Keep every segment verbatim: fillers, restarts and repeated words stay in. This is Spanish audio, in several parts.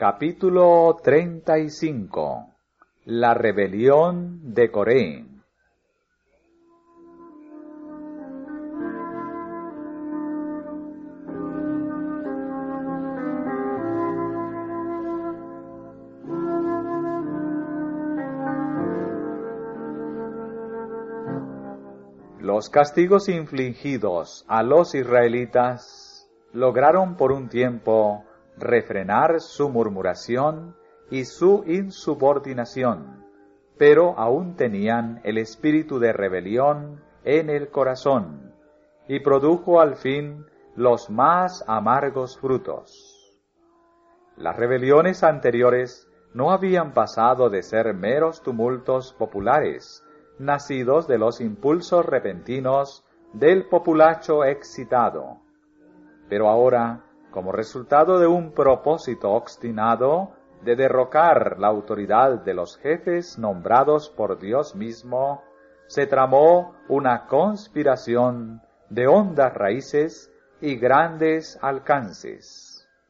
Capítulo treinta y cinco. La rebelión de Coré. Los castigos infligidos a los israelitas lograron por un tiempo refrenar su murmuración y su insubordinación, pero aún tenían el espíritu de rebelión en el corazón, y produjo al fin los más amargos frutos. Las rebeliones anteriores no habían pasado de ser meros tumultos populares, nacidos de los impulsos repentinos del populacho excitado. Pero ahora, como resultado de un propósito obstinado de derrocar la autoridad de los jefes nombrados por Dios mismo, se tramó una conspiración de hondas raíces y grandes alcances.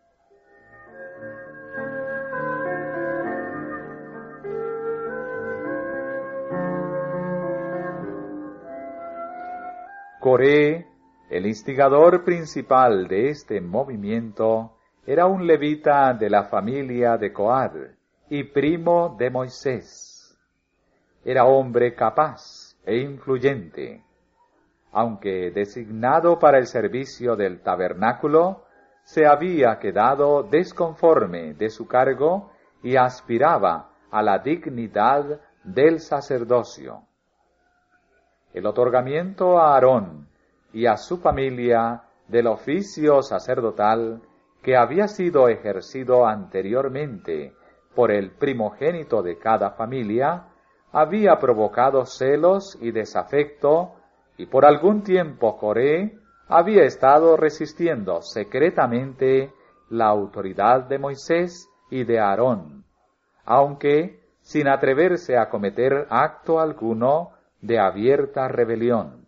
Coré, el instigador principal de este movimiento, era un levita de la familia de Coad y primo de Moisés. Era hombre capaz e influyente. Aunque designado para el servicio del tabernáculo, se había quedado desconforme de su cargo y aspiraba a la dignidad del sacerdocio. El otorgamiento a Aarón y a su familia del oficio sacerdotal que había sido ejercido anteriormente por el primogénito de cada familia, había provocado celos y desafecto, y por algún tiempo Coré había estado resistiendo secretamente la autoridad de Moisés y de Aarón, aunque sin atreverse a cometer acto alguno de abierta rebelión.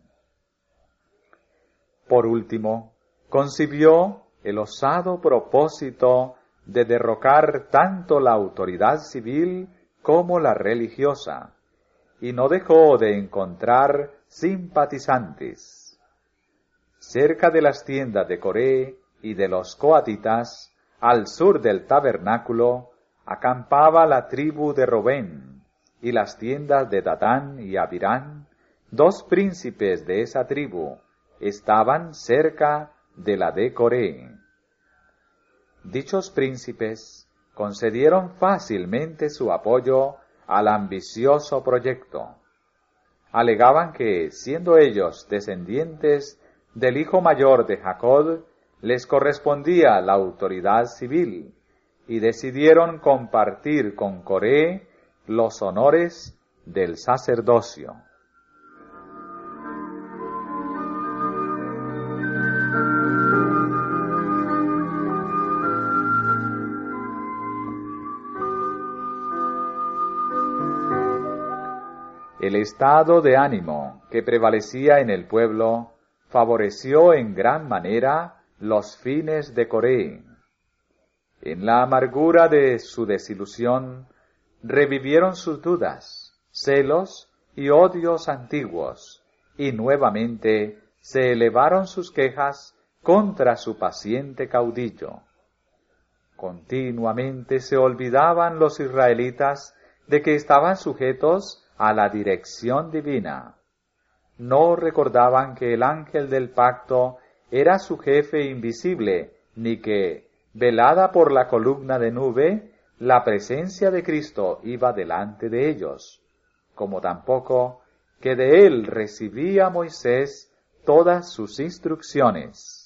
Por último, concibió el osado propósito de derrocar tanto la autoridad civil como la religiosa, y no dejó de encontrar simpatizantes. Cerca de las tiendas de Coré y de los coatitas, al sur del tabernáculo, acampaba la tribu de Robén, y las tiendas de Datán y Abirán, dos príncipes de esa tribu, estaban cerca de la de Coré. Dichos príncipes concedieron fácilmente su apoyo al ambicioso proyecto. Alegaban que, siendo ellos descendientes del hijo mayor de Jacob, les correspondía la autoridad civil, y decidieron compartir con Coré los honores del sacerdocio. El estado de ánimo que prevalecía en el pueblo favoreció en gran manera los fines de Coré. En la amargura de su desilusión, revivieron sus dudas, celos y odios antiguos, y nuevamente se elevaron sus quejas contra su paciente caudillo. Continuamente se olvidaban los israelitas de que estaban sujetos a la dirección divina. No recordaban que el ángel del pacto era su jefe invisible, ni que, velada por la columna de nube, la presencia de Cristo iba delante de ellos, como tampoco que de él recibía Moisés todas sus instrucciones.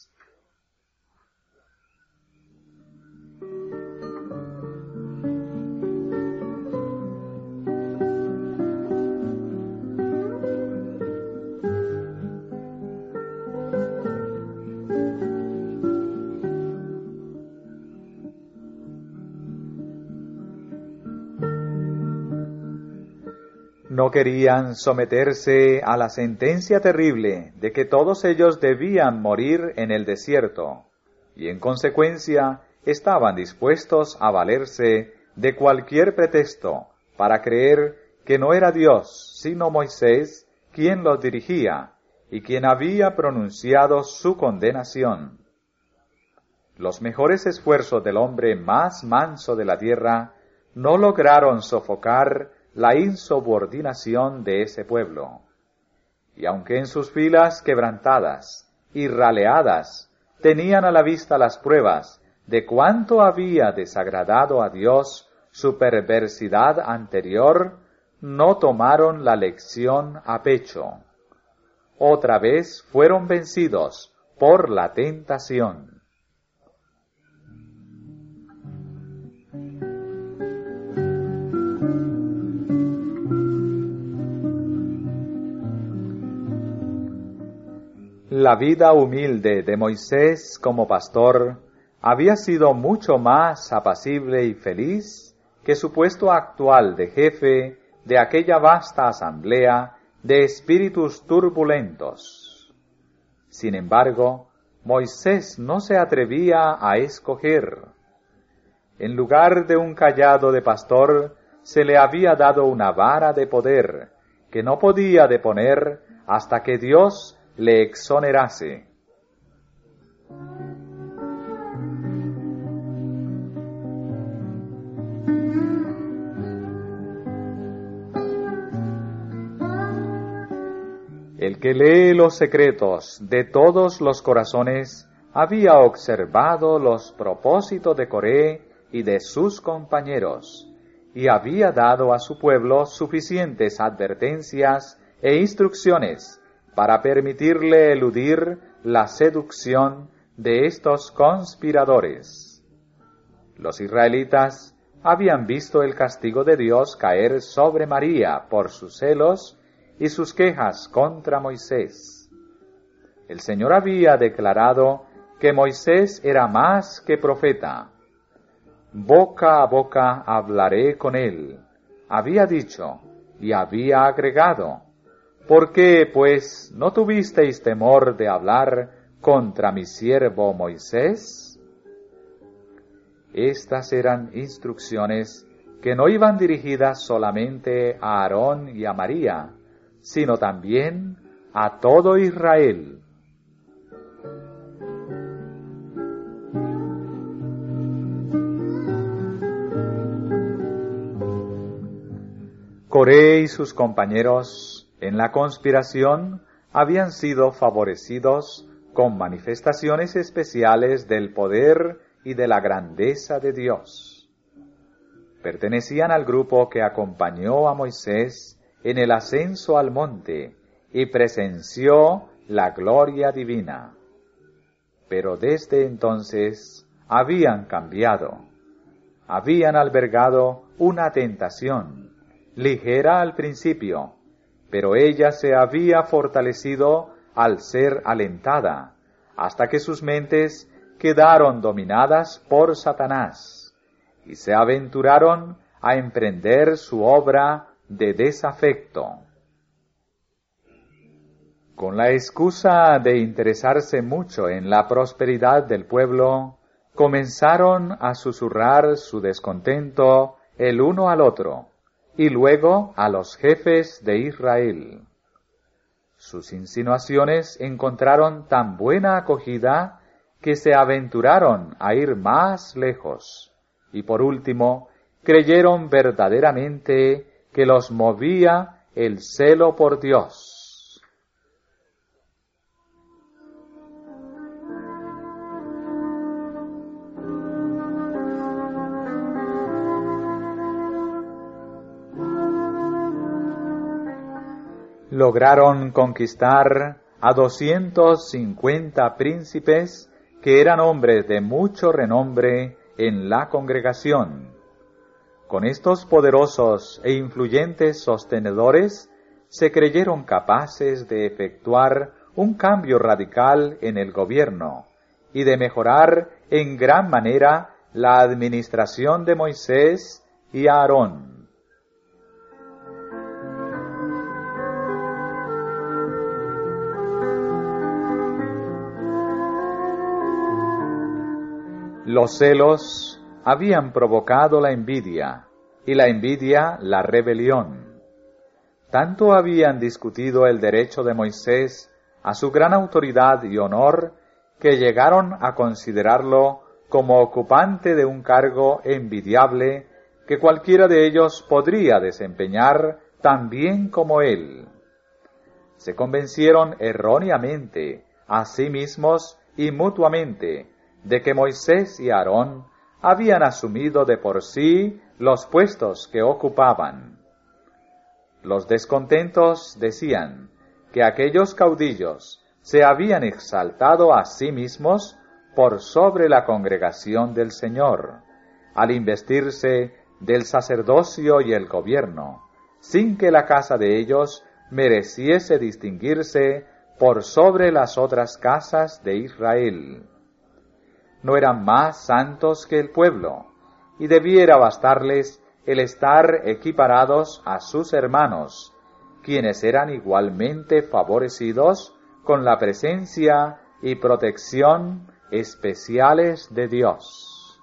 No querían someterse a la sentencia terrible de que todos ellos debían morir en el desierto, y en consecuencia estaban dispuestos a valerse de cualquier pretexto para creer que no era Dios, sino Moisés, quien los dirigía y quien había pronunciado su condenación. Los mejores esfuerzos del hombre más manso de la tierra no lograron sofocar la insubordinación de ese pueblo. Y aunque en sus filas quebrantadas y raleadas tenían a la vista las pruebas de cuánto había desagradado a Dios su perversidad anterior, no tomaron la lección a pecho. Otra vez fueron vencidos por la tentación. La vida humilde de Moisés como pastor había sido mucho más apacible y feliz que su puesto actual de jefe de aquella vasta asamblea de espíritus turbulentos. Sin embargo, Moisés no se atrevía a escoger. En lugar de un cayado de pastor, se le había dado una vara de poder que no podía deponer hasta que Dios le exonerase. El que lee los secretos de todos los corazones había observado los propósitos de Coré y de sus compañeros, y había dado a su pueblo suficientes advertencias e instrucciones para permitirle eludir la seducción de estos conspiradores. Los israelitas habían visto el castigo de Dios caer sobre María por sus celos y sus quejas contra Moisés. El Señor había declarado que Moisés era más que profeta. Boca a boca hablaré con él, había dicho, y había agregado: ¿por qué, pues, no tuvisteis temor de hablar contra mi siervo Moisés? Estas eran instrucciones que no iban dirigidas solamente a Aarón y a María, sino también a todo Israel. Coré y sus compañeros en la conspiración habían sido favorecidos con manifestaciones especiales del poder y de la grandeza de Dios. Pertenecían al grupo que acompañó a Moisés en el ascenso al monte y presenció la gloria divina. Pero desde entonces habían cambiado. Habían albergado una tentación, ligera al principio, pero ella se había fortalecido al ser alentada, hasta que sus mentes quedaron dominadas por Satanás, y se aventuraron a emprender su obra de desafecto. Con la excusa de interesarse mucho en la prosperidad del pueblo, comenzaron a susurrar su descontento el uno al otro, y luego a los jefes de Israel. Sus insinuaciones encontraron tan buena acogida que se aventuraron a ir más lejos, y por último creyeron verdaderamente que los movía el celo por Dios. Lograron conquistar a doscientos cincuenta príncipes que eran hombres de mucho renombre en la congregación. Con estos poderosos e influyentes sostenedores se creyeron capaces de efectuar un cambio radical en el gobierno y de mejorar en gran manera la administración de Moisés y Aarón. Los celos habían provocado la envidia, y la envidia la rebelión. Tanto habían discutido el derecho de Moisés a su gran autoridad y honor, que llegaron a considerarlo como ocupante de un cargo envidiable que cualquiera de ellos podría desempeñar tan bien como él. Se convencieron erróneamente a sí mismos y mutuamente de que Moisés y Aarón habían asumido de por sí los puestos que ocupaban. Los descontentos decían que aquellos caudillos se habían exaltado a sí mismos por sobre la congregación del Señor, al investirse del sacerdocio y el gobierno, sin que la casa de ellos mereciese distinguirse por sobre las otras casas de Israel. No eran más santos que el pueblo, y debiera bastarles el estar equiparados a sus hermanos, quienes eran igualmente favorecidos con la presencia y protección especiales de Dios.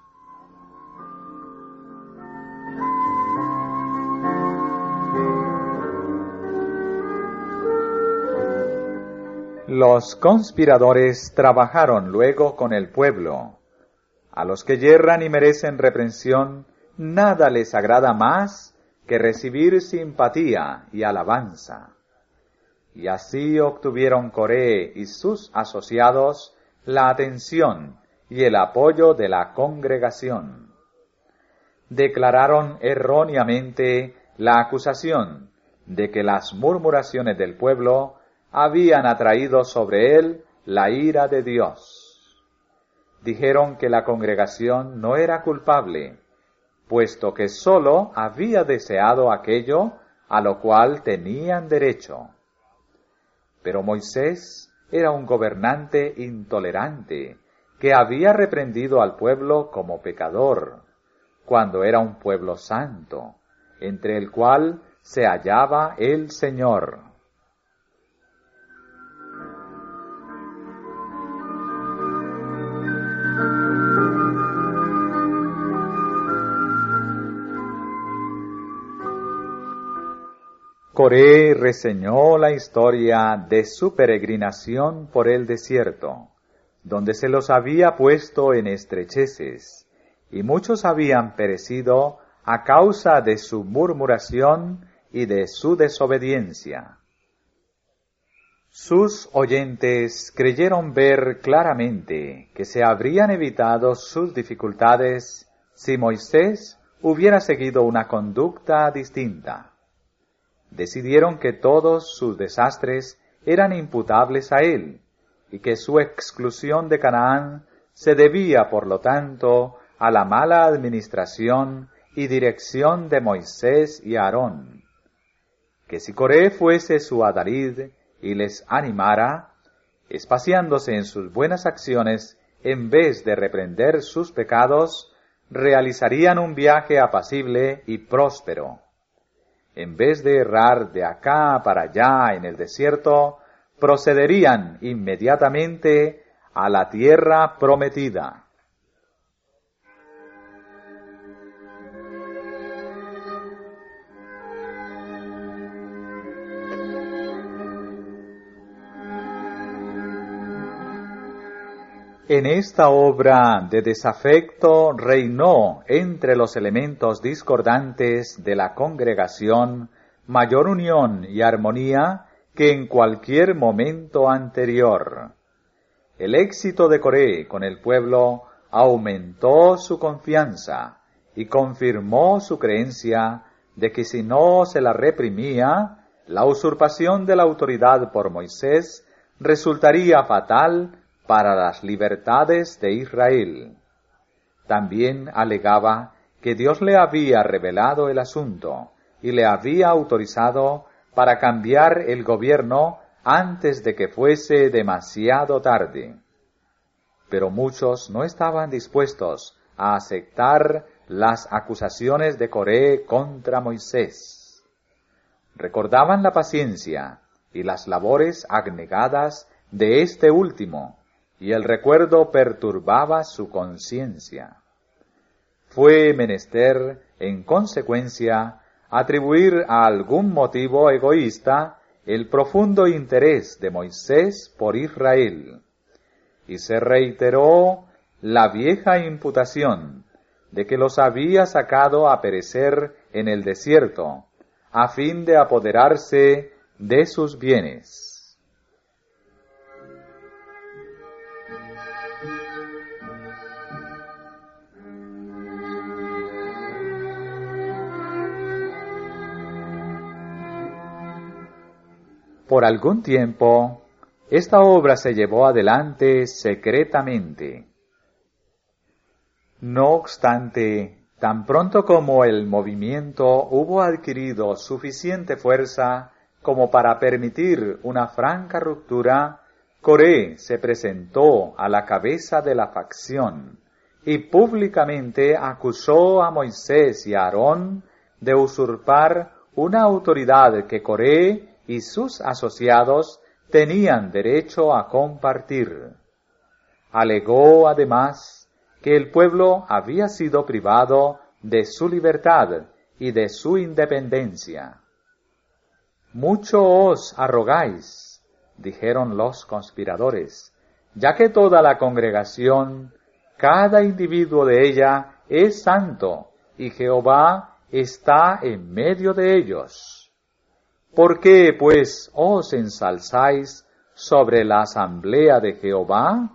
Los conspiradores trabajaron luego con el pueblo. A los que yerran y merecen reprensión, nada les agrada más que recibir simpatía y alabanza. Y así obtuvieron Coré y sus asociados la atención y el apoyo de la congregación. Declararon erróneamente la acusación de que las murmuraciones del pueblo habían atraído sobre él la ira de Dios. Dijeron que la congregación no era culpable, puesto que sólo había deseado aquello a lo cual tenían derecho. Pero Moisés era un gobernante intolerante, que había reprendido al pueblo como pecador, cuando era un pueblo santo, entre el cual se hallaba el Señor. Coré reseñó la historia de su peregrinación por el desierto, donde se los había puesto en estrecheces, y muchos habían perecido a causa de su murmuración y de su desobediencia. Sus oyentes creyeron ver claramente que se habrían evitado sus dificultades si Moisés hubiera seguido una conducta distinta. Decidieron que todos sus desastres eran imputables a él, y que su exclusión de Canaán se debía, por lo tanto, a la mala administración y dirección de Moisés y Aarón. Que si Coré fuese su adalid y les animara, espaciándose en sus buenas acciones, en vez de reprender sus pecados, realizarían un viaje apacible y próspero. En vez de errar de acá para allá en el desierto, procederían inmediatamente a la tierra prometida. En esta obra de desafecto reinó entre los elementos discordantes de la congregación mayor unión y armonía que en cualquier momento anterior. El éxito de Coré con el pueblo aumentó su confianza y confirmó su creencia de que si no se la reprimía, la usurpación de la autoridad por Moisés resultaría fatal para las libertades de Israel. También alegaba que Dios le había revelado el asunto y le había autorizado para cambiar el gobierno antes de que fuese demasiado tarde. Pero muchos no estaban dispuestos a aceptar las acusaciones de Coré contra Moisés. Recordaban la paciencia y las labores abnegadas de este último, y el recuerdo perturbaba su conciencia. Fue menester, en consecuencia, atribuir a algún motivo egoísta el profundo interés de Moisés por Israel, y se reiteró la vieja imputación de que los había sacado a perecer en el desierto, a fin de apoderarse de sus bienes. Por algún tiempo, esta obra se llevó adelante secretamente. No obstante, tan pronto como el movimiento hubo adquirido suficiente fuerza como para permitir una franca ruptura, Coré se presentó a la cabeza de la facción y públicamente acusó a Moisés y a Aarón de usurpar una autoridad que Coré y sus asociados tenían derecho a compartir. Alegó además que el pueblo había sido privado de su libertad y de su independencia. Mucho os arrogáis, dijeron los conspiradores, ya que toda la congregación, cada individuo de ella, es santo, y Jehová está en medio de ellos. ¿Por qué, pues, os ensalzáis sobre la asamblea de Jehová?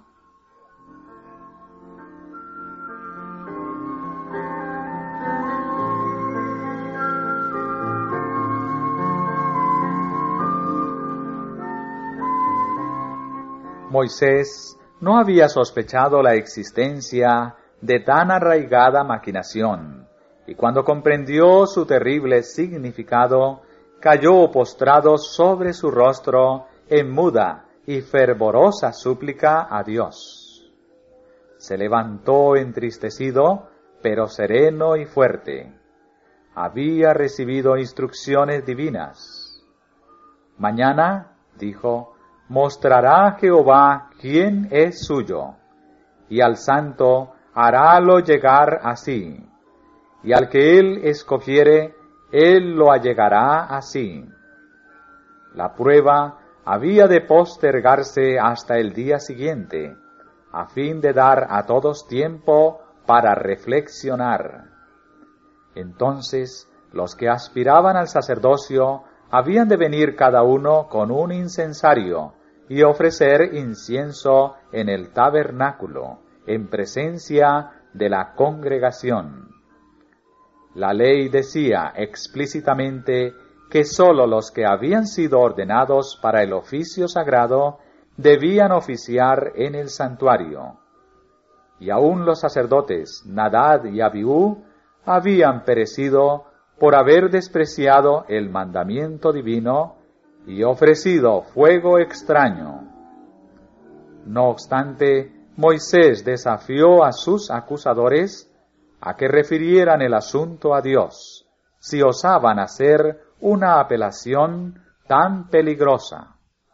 Moisés no había sospechado la existencia de tan arraigada maquinación, y cuando comprendió su terrible significado, cayó postrado sobre su rostro en muda y fervorosa súplica a Dios. Se levantó entristecido, pero sereno y fuerte. Había recibido instrucciones divinas. Mañana, dijo, mostrará Jehová quién es suyo, y al santo harálo llegar así, y al que él escogiere, él lo allegará así. La prueba había de postergarse hasta el día siguiente, a fin de dar a todos tiempo para reflexionar. Entonces, los que aspiraban al sacerdocio habían de venir cada uno con un incensario y ofrecer incienso en el tabernáculo, en presencia de la congregación. La ley decía explícitamente que sólo los que habían sido ordenados para el oficio sagrado debían oficiar en el santuario. Y aún los sacerdotes Nadab y Abiú habían perecido por haber despreciado el mandamiento divino y ofrecido fuego extraño. No obstante, Moisés desafió a sus acusadores a que refirieran el asunto a Dios, si osaban hacer una apelación tan peligrosa.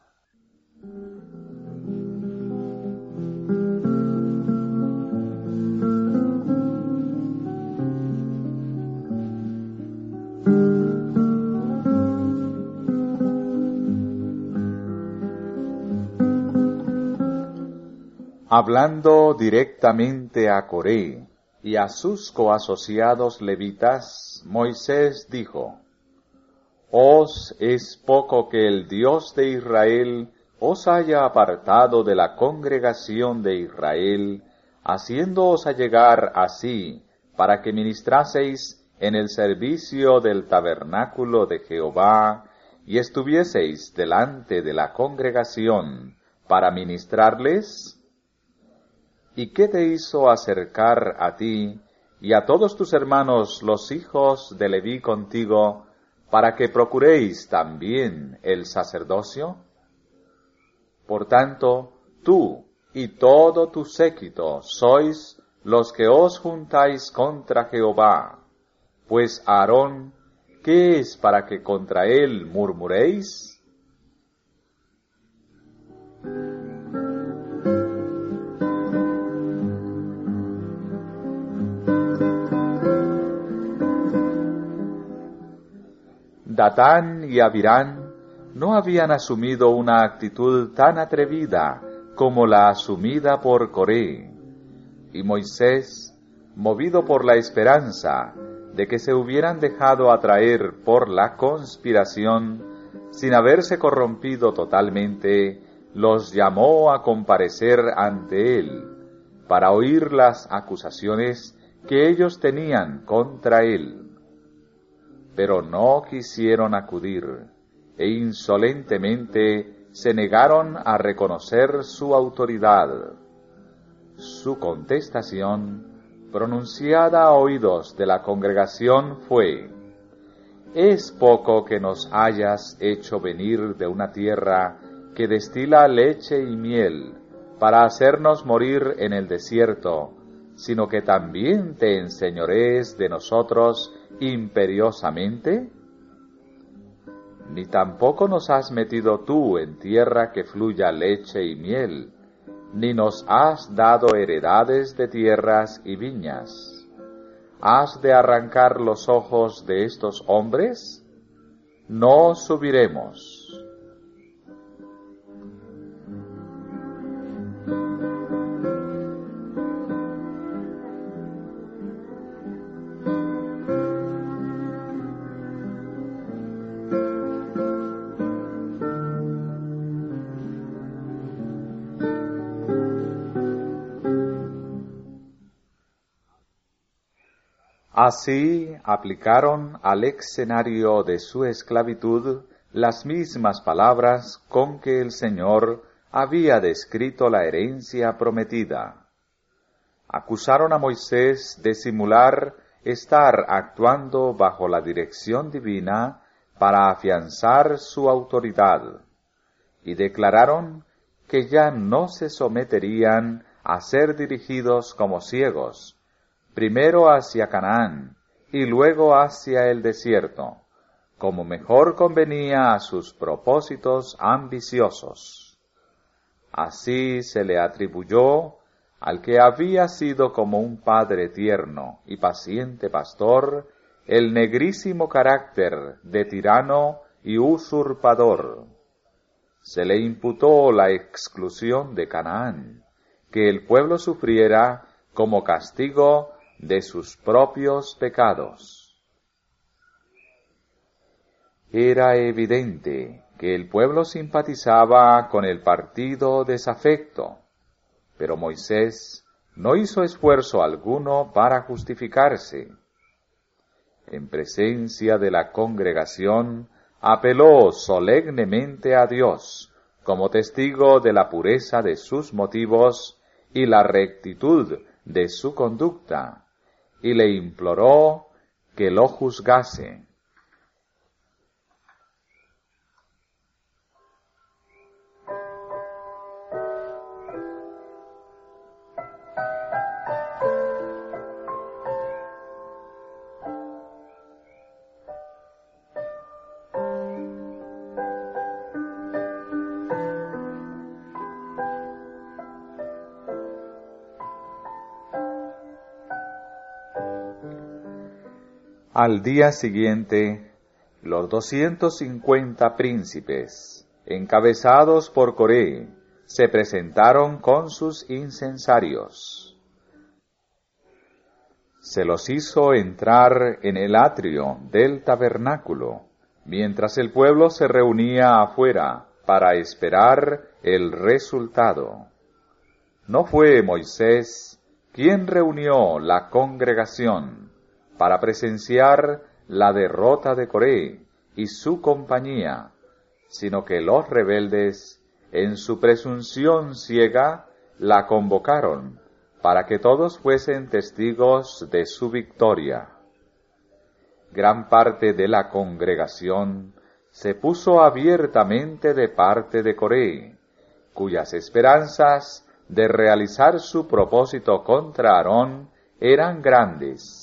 Hablando directamente a Coré y a sus coasociados levitas, Moisés dijo: ¿Os es poco que el Dios de Israel os haya apartado de la congregación de Israel, haciéndoos allegar así, para que ministraseis en el servicio del tabernáculo de Jehová, y estuvieseis delante de la congregación para ministrarles? ¿Y qué te hizo acercar a ti y a todos tus hermanos los hijos de Leví contigo, para que procuréis también el sacerdocio? Por tanto, tú y todo tu séquito sois los que os juntáis contra Jehová, pues Aarón, ¿qué es para que contra él murmuréis? Datán y Abirán no habían asumido una actitud tan atrevida como la asumida por Coré, y Moisés, movido por la esperanza de que se hubieran dejado atraer por la conspiración, sin haberse corrompido totalmente, los llamó a comparecer ante él, para oír las acusaciones que ellos tenían contra él. Pero no quisieron acudir, e insolentemente se negaron a reconocer su autoridad. Su contestación, pronunciada a oídos de la congregación, fue: «Es poco que nos hayas hecho venir de una tierra que destila leche y miel, para hacernos morir en el desierto, sino que también te enseñorees de nosotros imperiosamente. Ni tampoco nos has metido tú en tierra que fluya leche y miel, ni nos has dado heredades de tierras y viñas. ¿Has de arrancar los ojos de estos hombres? No subiremos». Así aplicaron al escenario de su esclavitud las mismas palabras con que el Señor había descrito la herencia prometida. Acusaron a Moisés de simular estar actuando bajo la dirección divina para afianzar su autoridad, y declararon que ya no se someterían a ser dirigidos como ciegos, primero hacia Canaán y luego hacia el desierto, como mejor convenía a sus propósitos ambiciosos. Así se le atribuyó al que había sido como un padre tierno y paciente pastor el negrísimo carácter de tirano y usurpador. Se le imputó la exclusión de Canaán, que el pueblo sufriera como castigo de sus propios pecados. Era evidente que el pueblo simpatizaba con el partido desafecto, pero Moisés no hizo esfuerzo alguno para justificarse. En presencia de la congregación, apeló solemnemente a Dios como testigo de la pureza de sus motivos y la rectitud de su conducta, y le imploró que lo juzgase. Al día siguiente, los doscientos cincuenta príncipes, encabezados por Coré, se presentaron con sus incensarios. Se los hizo entrar en el atrio del tabernáculo, mientras el pueblo se reunía afuera para esperar el resultado. No fue Moisés quien reunió la congregación para presenciar la derrota de Coré y su compañía, sino que los rebeldes, en su presunción ciega, la convocaron para que todos fuesen testigos de su victoria. Gran parte de la congregación se puso abiertamente de parte de Coré, cuyas esperanzas de realizar su propósito contra Aarón eran grandes.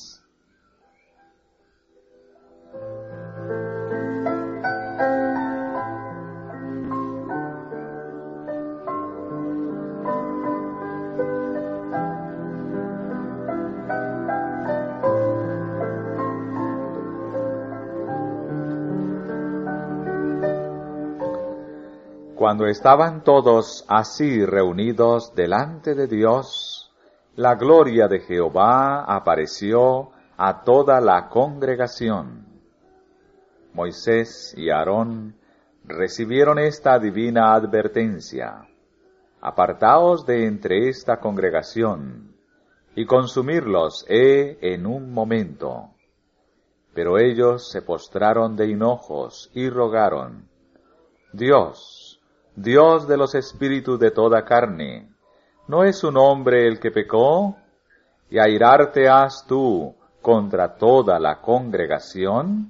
Cuando estaban todos así reunidos delante de Dios, la gloria de Jehová apareció a toda la congregación. Moisés y Aarón recibieron esta divina advertencia: apartaos de entre esta congregación, y consumirlos he en un momento. Pero ellos se postraron de hinojos y rogaron: Dios, Dios de los espíritus de toda carne, ¿no es un hombre el que pecó? ¿Y airarte has tú contra toda la congregación?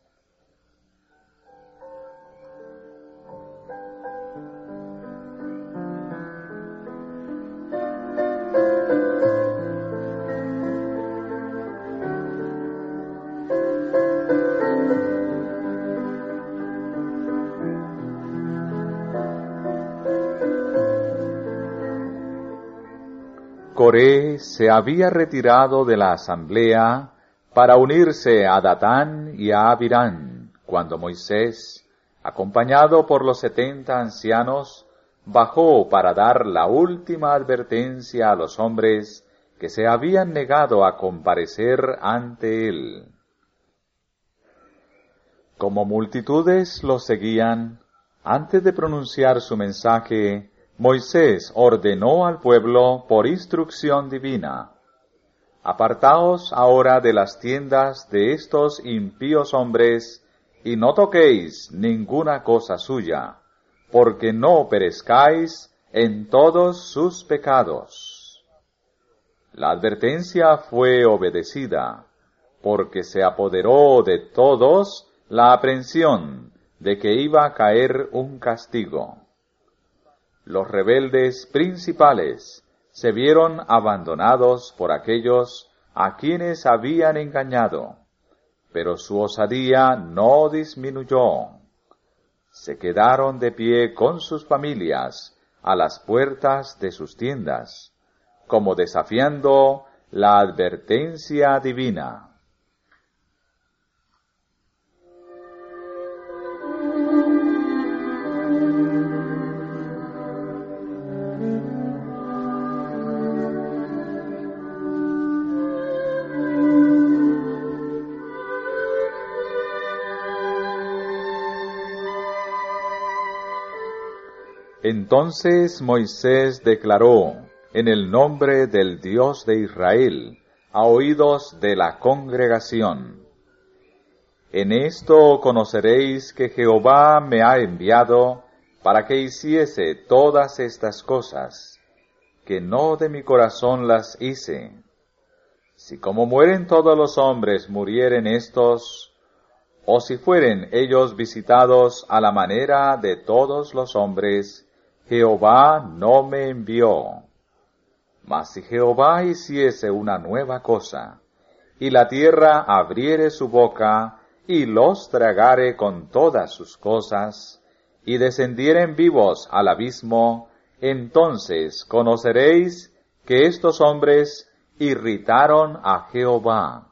Coré se había retirado de la asamblea para unirse a Datán y a Abirán, cuando Moisés, acompañado por los setenta ancianos, bajó para dar la última advertencia a los hombres que se habían negado a comparecer ante él. Como multitudes lo seguían, antes de pronunciar su mensaje, Moisés ordenó al pueblo por instrucción divina: apartaos ahora de las tiendas de estos impíos hombres, y no toquéis ninguna cosa suya, porque no perezcáis en todos sus pecados. La advertencia fue obedecida, porque se apoderó de todos la aprensión de que iba a caer un castigo. Los rebeldes principales se vieron abandonados por aquellos a quienes habían engañado, pero su osadía no disminuyó. Se quedaron de pie con sus familias a las puertas de sus tiendas, como desafiando la advertencia divina. Entonces Moisés declaró, en el nombre del Dios de Israel, a oídos de la congregación: en esto conoceréis que Jehová me ha enviado para que hiciese todas estas cosas, que no de mi corazón las hice. Si como mueren todos los hombres murieren estos, o si fueren ellos visitados a la manera de todos los hombres, Jehová no me envió. Mas si Jehová hiciese una nueva cosa, y la tierra abriere su boca, y los tragare con todas sus cosas, y descendieren vivos al abismo, entonces conoceréis que estos hombres irritaron a Jehová.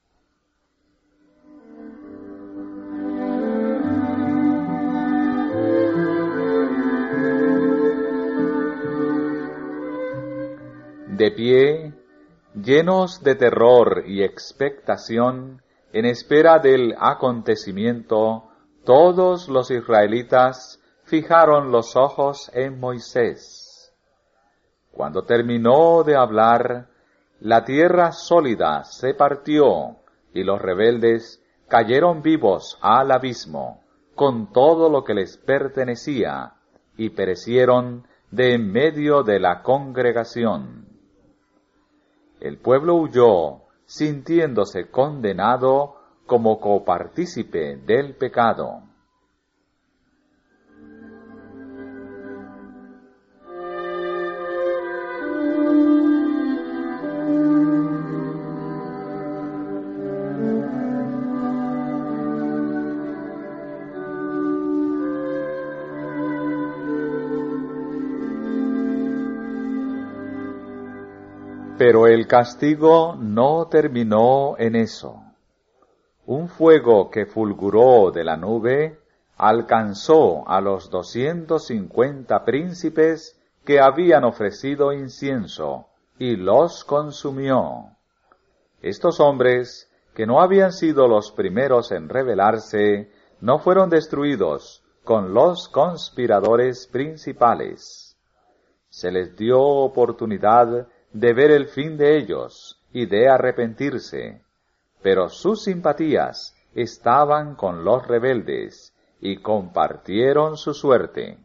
De pie, llenos de terror y expectación, en espera del acontecimiento, todos los israelitas fijaron los ojos en Moisés. Cuando terminó de hablar, la tierra sólida se partió, y los rebeldes cayeron vivos al abismo, con todo lo que les pertenecía, y perecieron de en medio de la congregación. El pueblo huyó, sintiéndose condenado como copartícipe del pecado. Pero el castigo no terminó en eso. Un fuego que fulguró de la nube alcanzó a los doscientos cincuenta príncipes que habían ofrecido incienso, y los consumió. Estos hombres, que no habían sido los primeros en rebelarse, no fueron destruidos con los conspiradores principales. Se les dio oportunidad de ver el fin de ellos y de arrepentirse, pero sus simpatías estaban con los rebeldes y compartieron su suerte.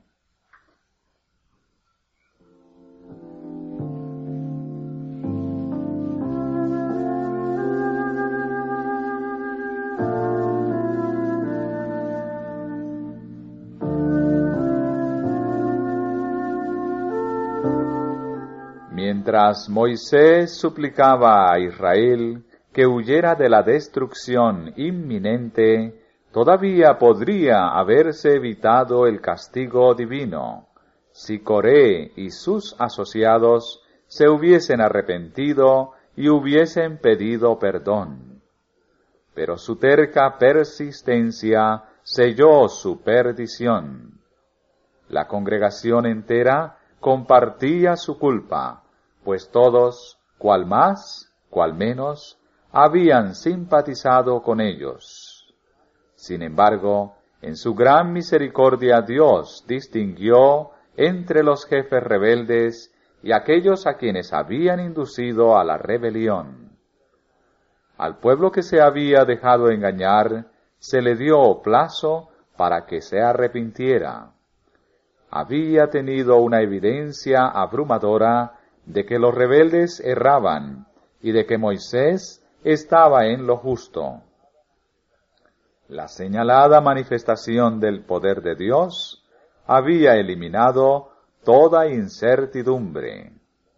Mientras Moisés suplicaba a Israel que huyera de la destrucción inminente, todavía podría haberse evitado el castigo divino, si Coré y sus asociados se hubiesen arrepentido y hubiesen pedido perdón. Pero su terca persistencia selló su perdición. La congregación entera compartía su culpa, pues todos, cual más, cual menos, habían simpatizado con ellos. Sin embargo, en su gran misericordia Dios distinguió entre los jefes rebeldes y aquellos a quienes habían inducido a la rebelión. Al pueblo que se había dejado engañar, se le dio plazo para que se arrepintiera. Había tenido una evidencia abrumadora de que los rebeldes erraban y de que Moisés estaba en lo justo. La señalada manifestación del poder de Dios había eliminado toda incertidumbre.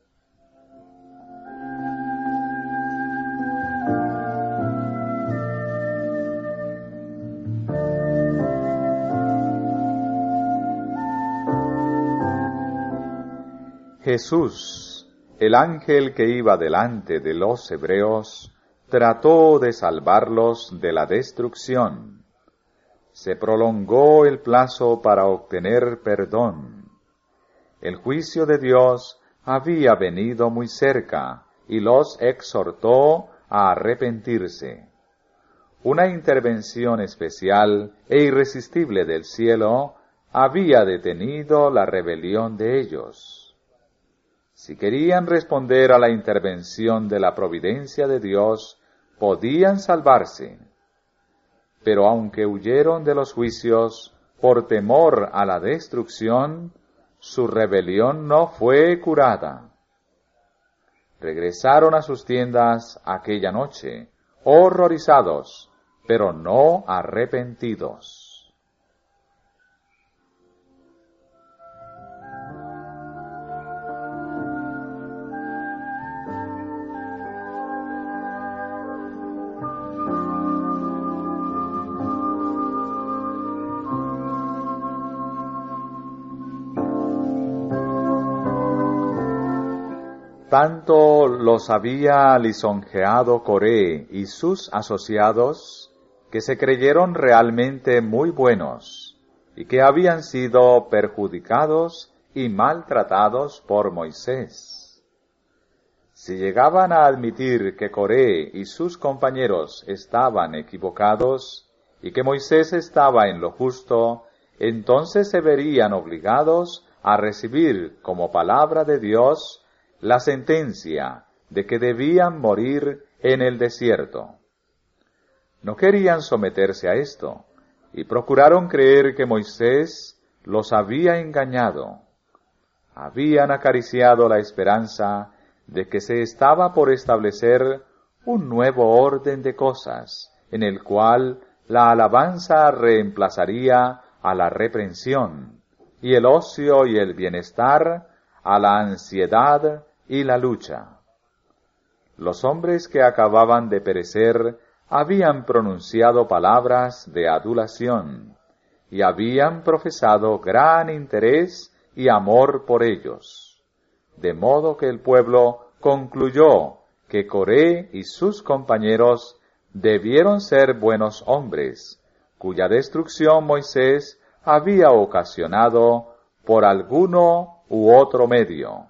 Jesús, el ángel que iba delante de los hebreos, trató de salvarlos de la destrucción. Se prolongó el plazo para obtener perdón. El juicio de Dios había venido muy cerca y los exhortó a arrepentirse. Una intervención especial e irresistible del cielo había detenido la rebelión de ellos. Si querían responder a la intervención de la providencia de Dios, podían salvarse. Pero aunque huyeron de los juicios por temor a la destrucción, su rebelión no fue curada. Regresaron a sus tiendas aquella noche, horrorizados, pero no arrepentidos. Tanto los había lisonjeado Coré y sus asociados, que se creyeron realmente muy buenos, y que habían sido perjudicados y maltratados por Moisés. Si llegaban a admitir que Coré y sus compañeros estaban equivocados, y que Moisés estaba en lo justo, entonces se verían obligados a recibir como palabra de Dios la sentencia de que debían morir en el desierto. No querían someterse a esto, y procuraron creer que Moisés los había engañado. Habían acariciado la esperanza de que se estaba por establecer un nuevo orden de cosas, en el cual la alabanza reemplazaría a la reprensión, y el ocio y el bienestar a la ansiedad y la lucha. Los hombres que acababan de perecer habían pronunciado palabras de adulación y habían profesado gran interés y amor por ellos, de modo que el pueblo concluyó que Coré y sus compañeros debieron ser buenos hombres, cuya destrucción Moisés había ocasionado por alguno u otro medio.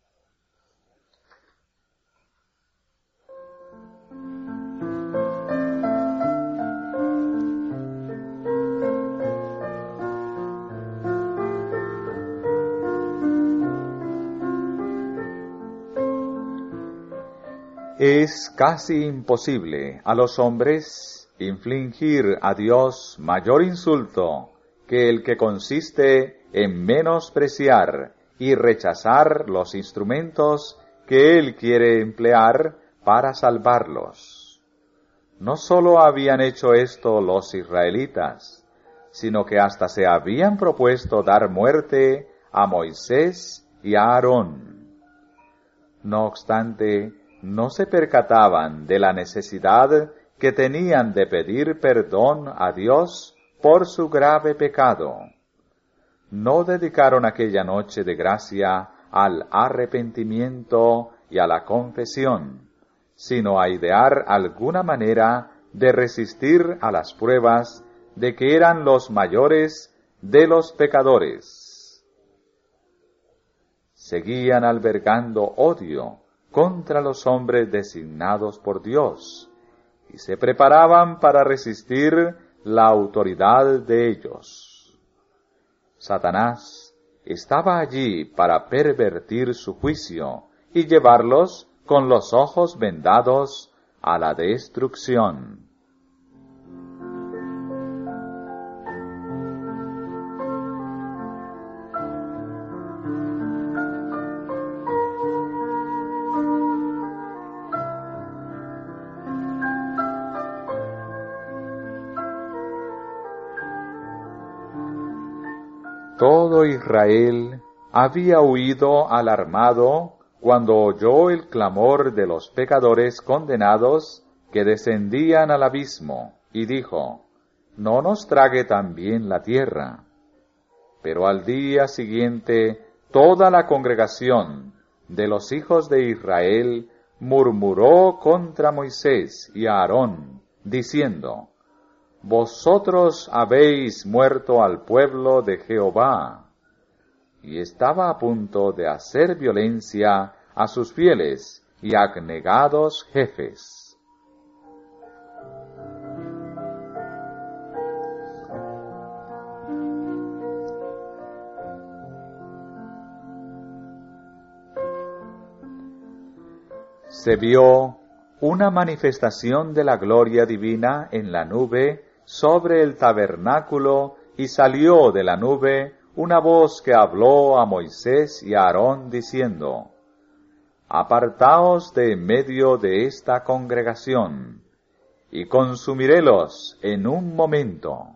Es casi imposible a los hombres infligir a Dios mayor insulto que el que consiste en menospreciar y rechazar los instrumentos que Él quiere emplear para salvarlos. No sólo habían hecho esto los israelitas, sino que hasta se habían propuesto dar muerte a Moisés y a Aarón. No obstante, no se percataban de la necesidad que tenían de pedir perdón a Dios por su grave pecado. No dedicaron aquella noche de gracia al arrepentimiento y a la confesión, sino a idear alguna manera de resistir a las pruebas de que eran los mayores de los pecadores. Seguían albergando odio contra los hombres designados por Dios, y se preparaban para resistir la autoridad de ellos. Satanás estaba allí para pervertir su juicio y llevarlos con los ojos vendados a la destrucción. Todo Israel había huido alarmado cuando oyó el clamor de los pecadores condenados que descendían al abismo, y dijo: «¿No nos trague también la tierra?». Pero al día siguiente toda la congregación de los hijos de Israel murmuró contra Moisés y Aarón, diciendo: «Vosotros habéis muerto al pueblo de Jehová». Y estaba a punto de hacer violencia a sus fieles y abnegados jefes. Se vio una manifestación de la gloria divina en la nube sobre el tabernáculo, y salió de la nube una voz que habló a Moisés y a Aarón diciendo: «Apartaos de en medio de esta congregación, y consumirélos en un momento».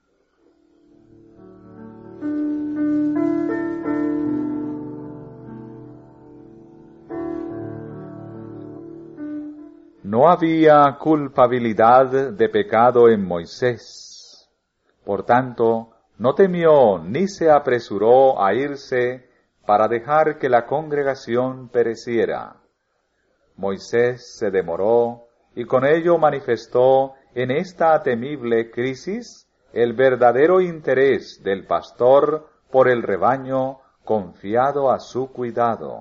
No había culpabilidad de pecado en Moisés. Por tanto, no temió ni se apresuró a irse para dejar que la congregación pereciera. Moisés se demoró y con ello manifestó en esta temible crisis el verdadero interés del pastor por el rebaño confiado a su cuidado.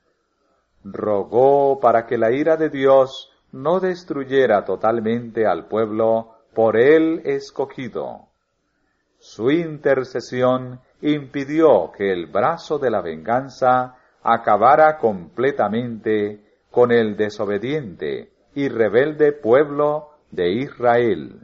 Rogó para que la ira de Dios no destruyera totalmente al pueblo por él escogido. Su intercesión impidió que el brazo de la venganza acabara completamente con el desobediente y rebelde pueblo de Israel.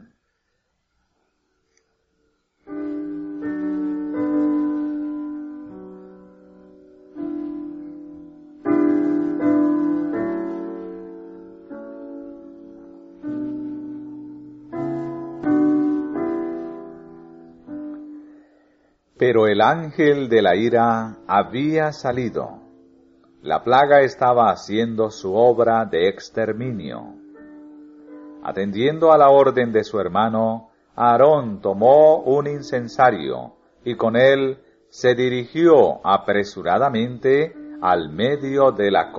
Pero el ángel de la ira había salido. La plaga estaba haciendo su obra de exterminio. Atendiendo a la orden de su hermano, Aarón tomó un incensario y con él se dirigió apresuradamente al medio de la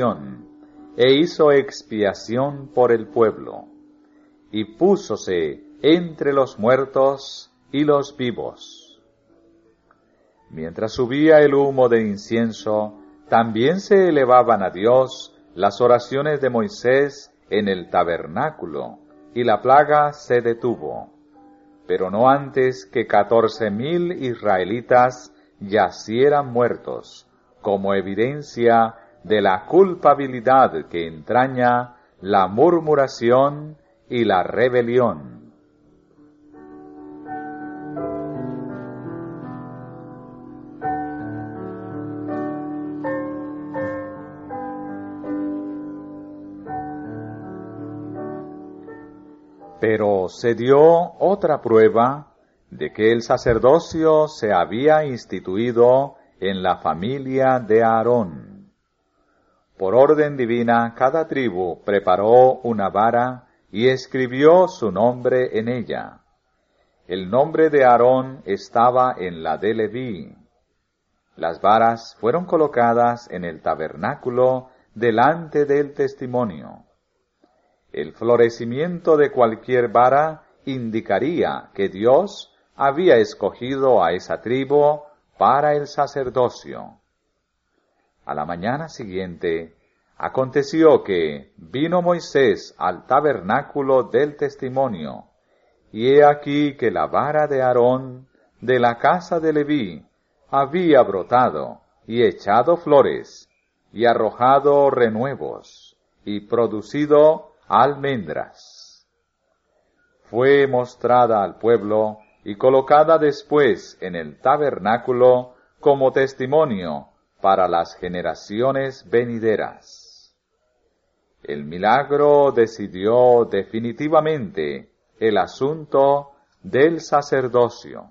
congregación e hizo expiación por el pueblo. Y púsose entre los muertos y los vivos. Mientras subía el humo de incienso, también se elevaban a Dios las oraciones de Moisés en el tabernáculo, y la plaga se detuvo, pero no antes que catorce mil israelitas yacieran muertos, como evidencia de la culpabilidad que entraña la murmuración y la rebelión. Pero se dio otra prueba de que el sacerdocio se había instituido en la familia de Aarón. Por orden divina, cada tribu preparó una vara y escribió su nombre en ella. El nombre de Aarón estaba en la de Leví. Las varas fueron colocadas en el tabernáculo delante del testimonio. El florecimiento de cualquier vara indicaría que Dios había escogido a esa tribu para el sacerdocio. A la mañana siguiente, aconteció que vino Moisés al tabernáculo del testimonio, y he aquí que la vara de Aarón de la casa de Leví había brotado y echado flores, y arrojado renuevos, y producido almendras. Fue mostrada al pueblo y colocada después en el tabernáculo como testimonio para las generaciones venideras. El milagro decidió definitivamente el asunto del sacerdocio.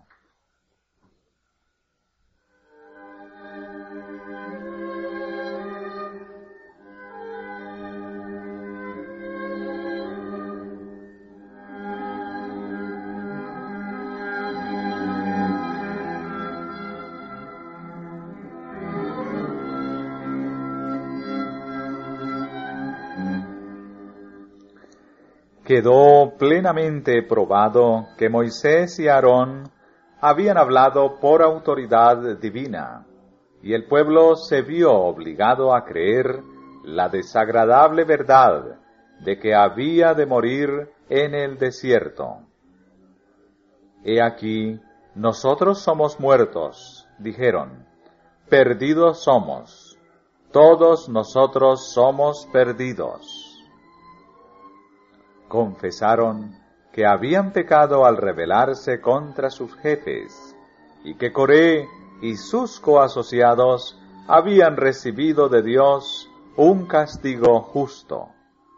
Quedó plenamente probado que Moisés y Aarón habían hablado por autoridad divina, y el pueblo se vio obligado a creer la desagradable verdad de que había de morir en el desierto. He aquí, nosotros somos muertos, dijeron, perdidos somos, todos nosotros somos perdidos. Confesaron que habían pecado al rebelarse contra sus jefes, y que Coré y sus coasociados habían recibido de Dios un castigo justo.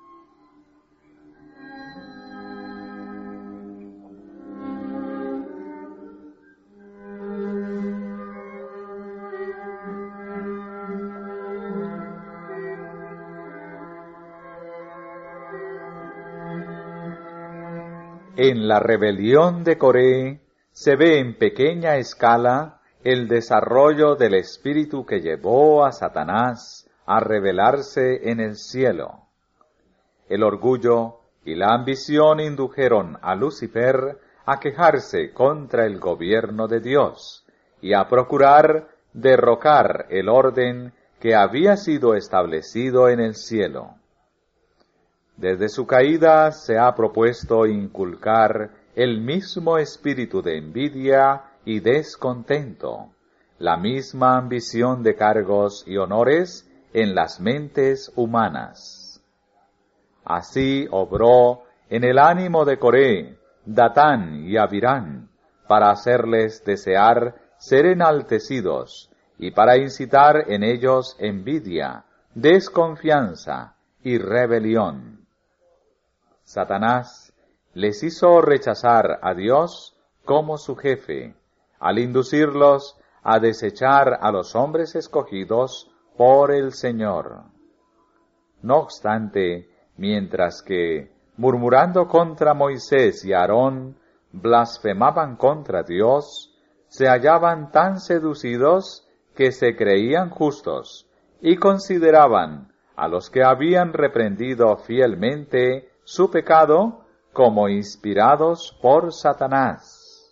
En la rebelión de Coré se ve en pequeña escala el desarrollo del espíritu que llevó a Satanás a rebelarse en el cielo. El orgullo y la ambición indujeron a Lucifer a quejarse contra el gobierno de Dios y a procurar derrocar el orden que había sido establecido en el cielo. Desde su caída se ha propuesto inculcar el mismo espíritu de envidia y descontento, la misma ambición de cargos y honores en las mentes humanas. Así obró en el ánimo de Coré, Datán y Abirán, para hacerles desear ser enaltecidos y para incitar en ellos envidia, desconfianza y rebelión. Satanás les hizo rechazar a Dios como su jefe, al inducirlos a desechar a los hombres escogidos por el Señor. No obstante, mientras que, murmurando contra Moisés y Aarón, blasfemaban contra Dios, se hallaban tan seducidos que se creían justos y consideraban a los que habían reprendido fielmente su pecado como inspirados por Satanás.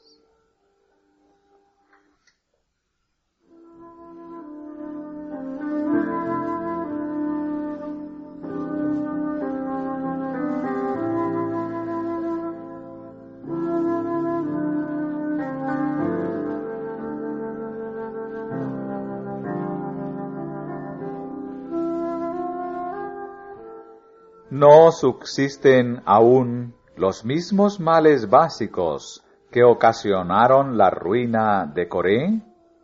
¿No subsisten aún los mismos males básicos que ocasionaron la ruina de Coré?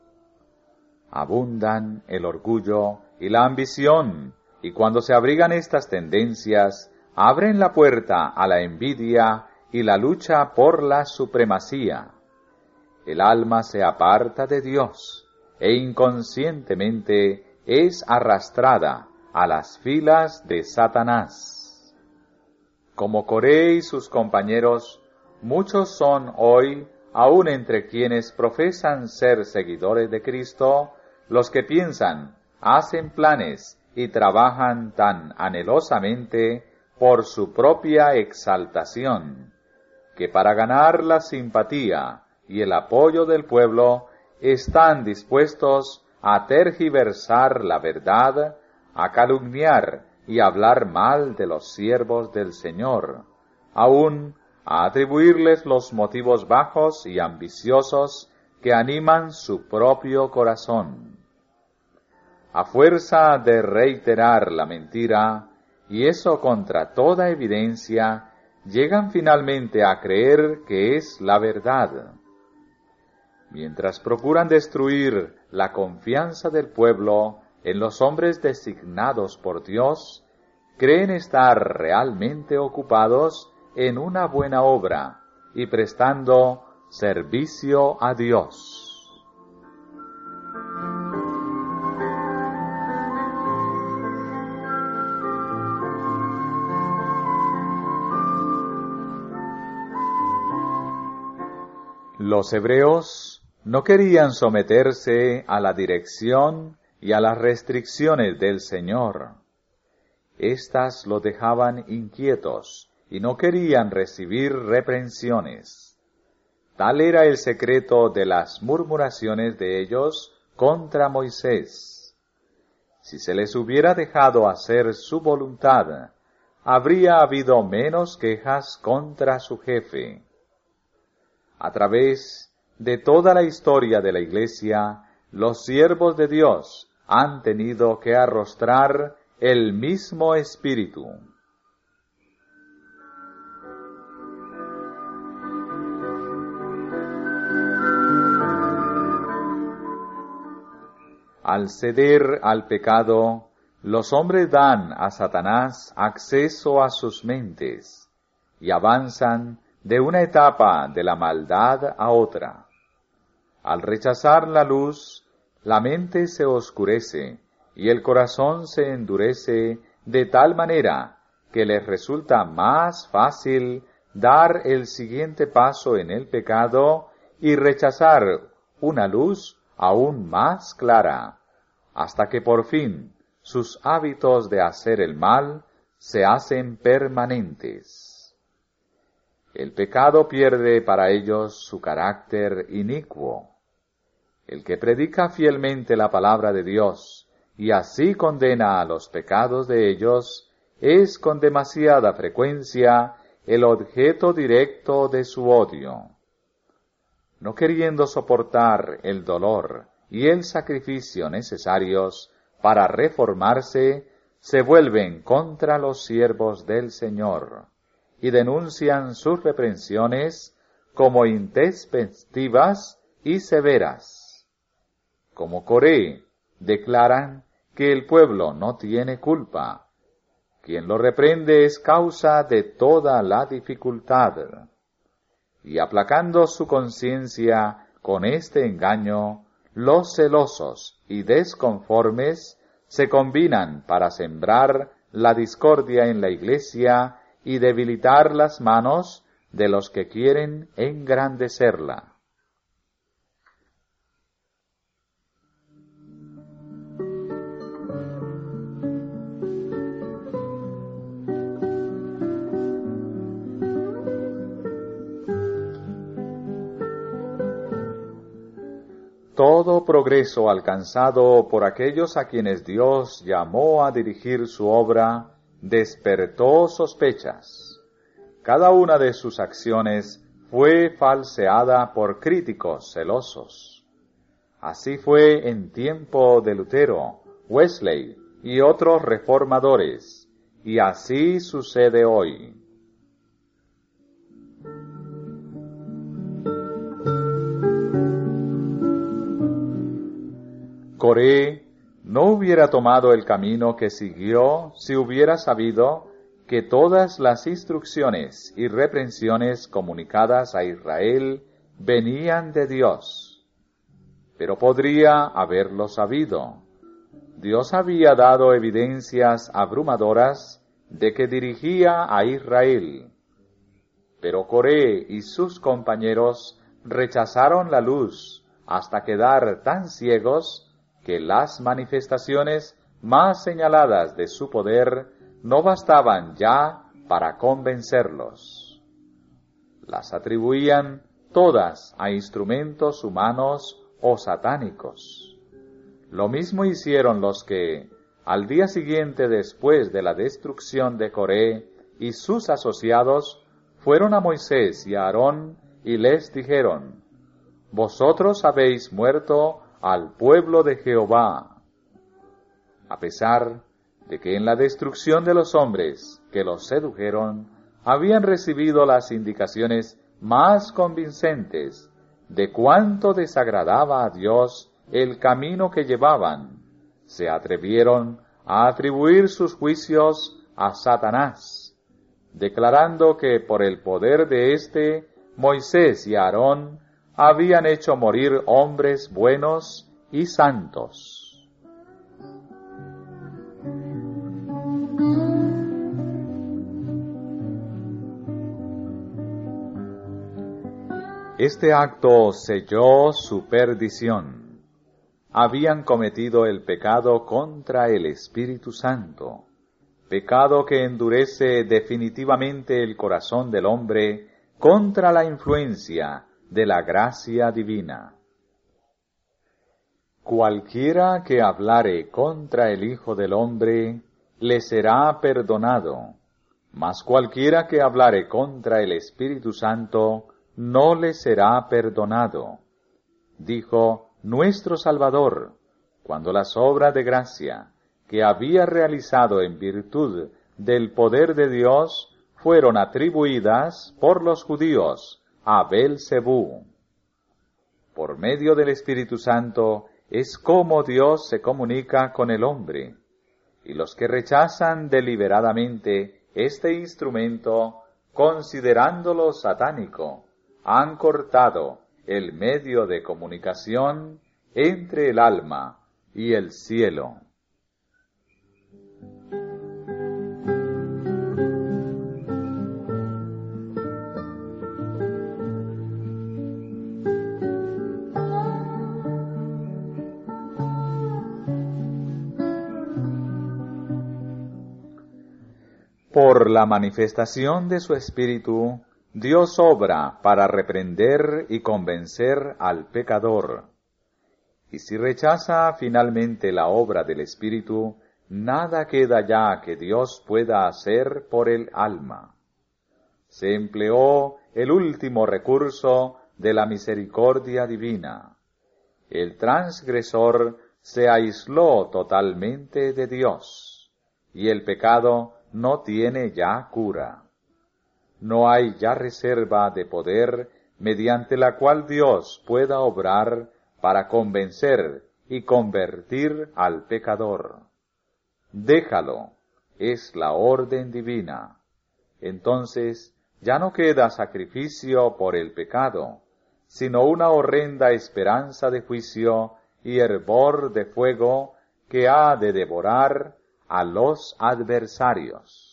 Abundan el orgullo y la ambición, y cuando se abrigan estas tendencias, abren la puerta a la envidia y la lucha por la supremacía. El alma se aparta de Dios, e inconscientemente es arrastrada a las filas de Satanás. Como Coré y sus compañeros, muchos son hoy, aun entre quienes profesan ser seguidores de Cristo, los que piensan, hacen planes y trabajan tan anhelosamente por su propia exaltación, que para ganar la simpatía y el apoyo del pueblo están dispuestos a tergiversar la verdad, a calumniar y hablar mal de los siervos del Señor, aún a atribuirles los motivos bajos y ambiciosos que animan su propio corazón. A fuerza de reiterar la mentira, y eso contra toda evidencia, llegan finalmente a creer que es la verdad. Mientras procuran destruir la confianza del pueblo en los hombres designados por Dios, creen estar realmente ocupados en una buena obra y prestando servicio a Dios. Los hebreos no querían someterse a la dirección y a las restricciones del Señor. Estas los dejaban inquietos y no querían recibir reprensiones. Tal era el secreto de las murmuraciones de ellos contra Moisés. Si se les hubiera dejado hacer su voluntad, habría habido menos quejas contra su jefe. A través de toda la historia de la Iglesia, los siervos de Dios han tenido que arrostrar el mismo espíritu. Al ceder al pecado, los hombres dan a Satanás acceso a sus mentes y avanzan de una etapa de la maldad a otra. Al rechazar la luz, la mente se oscurece y el corazón se endurece de tal manera que les resulta más fácil dar el siguiente paso en el pecado y rechazar una luz aún más clara, hasta que por fin sus hábitos de hacer el mal se hacen permanentes. El pecado pierde para ellos su carácter inicuo. El que predica fielmente la palabra de Dios y así condena a los pecados de ellos, es con demasiada frecuencia el objeto directo de su odio. No queriendo soportar el dolor y el sacrificio necesarios para reformarse, se vuelven contra los siervos del Señor y denuncian sus reprensiones como intempestivas y severas. Como Coré, declaran que el pueblo no tiene culpa. Quien lo reprende es causa de toda la dificultad. Y aplacando su conciencia con este engaño, los celosos y desconformes se combinan para sembrar la discordia en la Iglesia y debilitar las manos de los que quieren engrandecerla. Todo progreso alcanzado por aquellos a quienes Dios llamó a dirigir su obra despertó sospechas. Cada una de sus acciones fue falseada por críticos celosos. Así fue en tiempo de Lutero, Wesley y otros reformadores, y así sucede hoy. Coré no hubiera tomado el camino que siguió si hubiera sabido que todas las instrucciones y reprensiones comunicadas a Israel venían de Dios. Pero podría haberlo sabido. Dios había dado evidencias abrumadoras de que dirigía a Israel. Pero Coré y sus compañeros rechazaron la luz hasta quedar tan ciegos que las manifestaciones más señaladas de su poder no bastaban ya para convencerlos. Las atribuían todas a instrumentos humanos o satánicos. Lo mismo hicieron los que, al día siguiente después de la destrucción de Coré y sus asociados, fueron a Moisés y a Aarón y les dijeron: «Vosotros habéis muerto al pueblo de Jehová». A pesar de que en la destrucción de los hombres que los sedujeron habían recibido las indicaciones más convincentes de cuánto desagradaba a Dios el camino que llevaban, se atrevieron a atribuir sus juicios a Satanás, declarando que por el poder de éste, Moisés y Aarón habían hecho morir hombres buenos y santos. Este acto selló su perdición. Habían cometido el pecado contra el Espíritu Santo, pecado que endurece definitivamente el corazón del hombre contra la influencia de la gracia divina. Cualquiera que hablare contra el Hijo del Hombre, le será perdonado, mas cualquiera que hablare contra el Espíritu Santo, no le será perdonado, dijo nuestro Salvador, cuando las obras de gracia que había realizado en virtud del poder de Dios fueron atribuidas por los judíos a Belcebú. Por medio del Espíritu Santo es como Dios se comunica con el hombre, y los que rechazan deliberadamente este instrumento, considerándolo satánico, han cortado el medio de comunicación entre el alma y el cielo. Por la manifestación de su Espíritu, Dios obra para reprender y convencer al pecador. Y si rechaza finalmente la obra del Espíritu, nada queda ya que Dios pueda hacer por el alma. Se empleó el último recurso de la misericordia divina. El transgresor se aisló totalmente de Dios, y el pecado no tiene ya cura. No hay ya reserva de poder mediante la cual Dios pueda obrar para convencer y convertir al pecador. Déjalo, es la orden divina. Entonces ya no queda sacrificio por el pecado, sino una horrenda esperanza de juicio y hervor de fuego que ha de devorar a los adversarios.